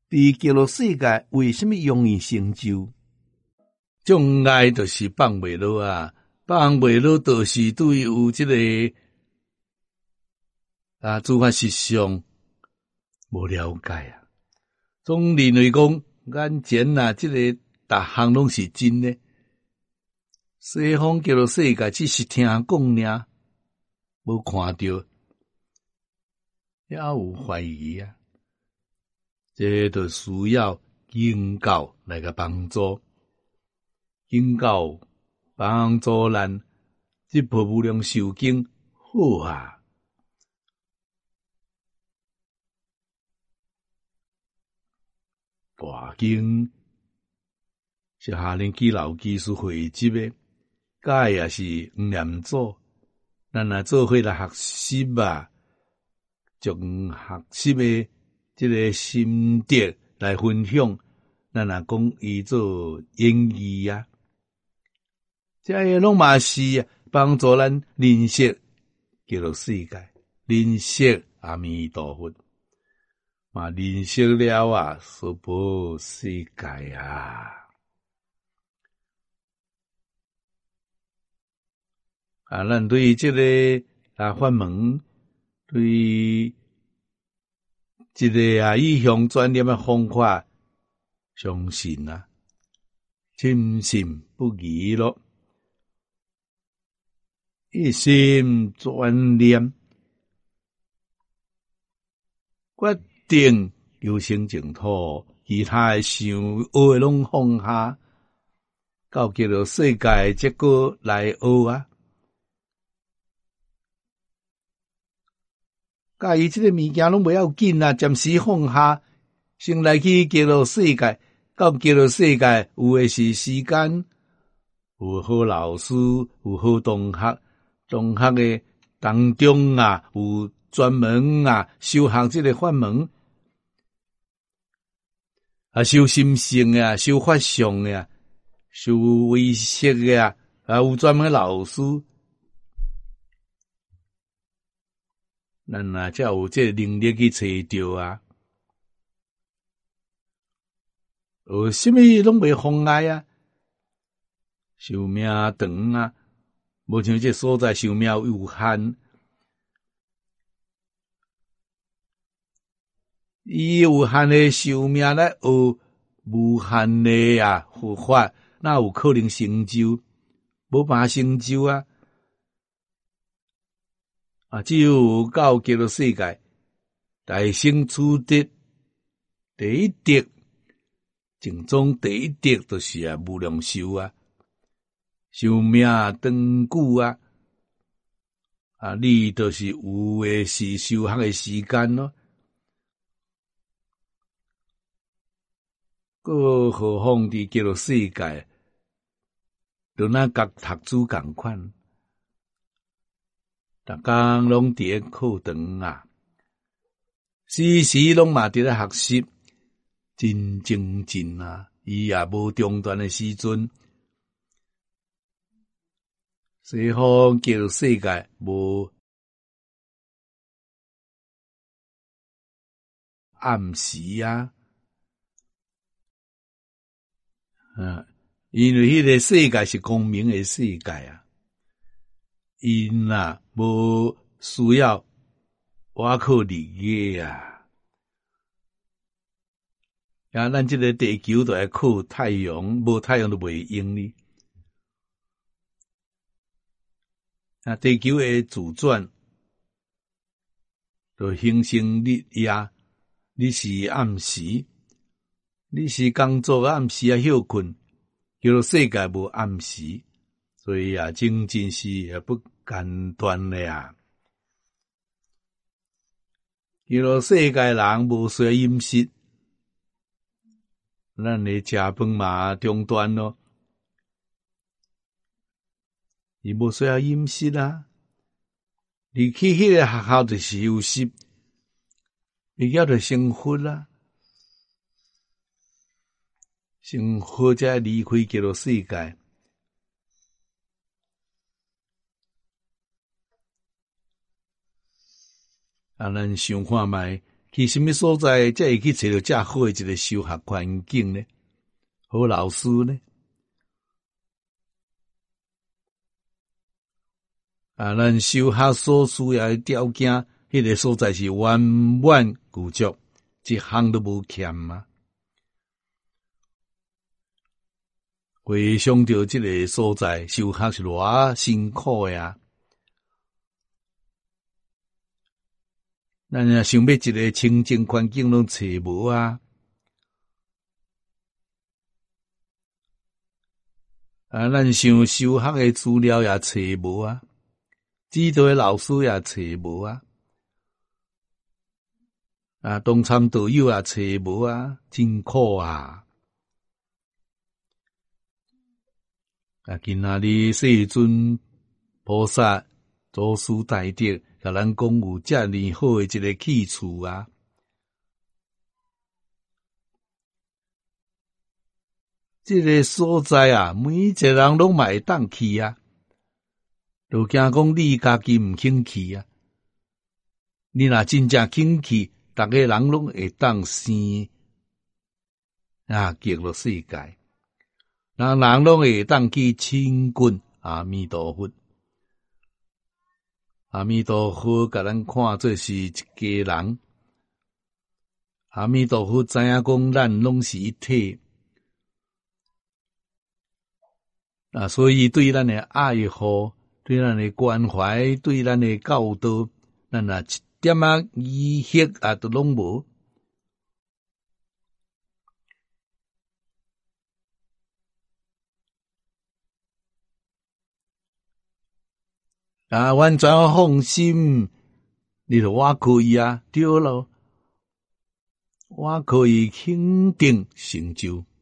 伫极乐世界为什么容易成就？障碍就是放袂落啊，放袂落就是对有这个诸法实相无了解啊。总认为讲眼前这个逐项拢是真的，西方极乐世界只是听讲尔，无看到，也有怀疑啊。这就需要经教来个帮助，经教帮助咱这部无量寿经好啊。大经是下联耆老技术汇集的，甲也是黄念祖，咱若做伙来学习啊，从学习的这个心得来分享，咱若讲伊做演义啊，这些拢嘛是帮助咱认识极乐世界，认识阿弥陀佛。嘛，认识了啊，娑婆世界啊！咱对这个法门，对这个意向转念的方法，相信啊，深信不疑咯。一心专念，决定求生净土，其他的想学的拢放下，到极乐世界结果来学啊。甲伊即个物件拢不要紧啊，暂时放下，先来去极乐世界。到极乐世界有的是时间，有好老师，有好同学，同学的当中啊，有专门修行这个法门。修心性的修法相的修唯识的有专门老师，咱才有这能力去找到啊。什么拢袂妨碍啊？寿命长啊，无像这所在寿命有限，伊有限的寿命来学无限的佛法，那有可能成就？无办法成就啊！只有到极乐世界，大圣取得第一德，正宗第一德就是无量寿啊，寿命长久啊！你就是有的是修学的时间咯。更何况伫极乐世界，就那甲读书共款，逐工拢伫咧课堂啊，时时拢嘛伫咧学习，真精进啊！伊也无中断的时阵，西方极乐世界无暗时啊。因为迄个世界是光明的世界啊，因无需要挖靠日月啊，咱这个地球都要靠太阳，无太阳都袂用哩。地球的自转，就形成日夜，你是暗时。你是工作暗时休困，极乐世界无暗时，所以真是也不简单的啊。极乐世界人无需要饮食，咱的食饭嘛中断咯，伊无需要饮食啊。你去迄个学校就休息，你叫做生活啦。生活才离开极乐世界，咱想看觅去什么所在才会去找到遮好诶一个修学环境呢？好老师呢？咱修学所需要诶条件，迄个所在是完满具足，一项都无欠嘛。回想到这个所在，修学是偌辛苦诶啊！咱若想要一个清净环境拢找无啊！咱想修学诶资料也找无啊！指导诶老师也找无啊！同参导友也找无啊！真苦啊！今仔日世尊菩萨祖师大德，甲咱讲有遮尔好诶一个去处啊！这个所在啊，每一个人拢嘛会当去啊，就惊讲你家己毋肯去啊。你若真正肯去，逐个人拢会当生极乐世界，人人拢会当去亲近阿弥陀佛。阿弥陀佛甲咱看做是一家人，阿弥陀佛知影讲咱拢是一体。所以对咱的爱护，对咱的关怀，对咱的教导，咱一点遗憾都拢无。完全放心，你就我可以啊，对咯，我可以肯定成就。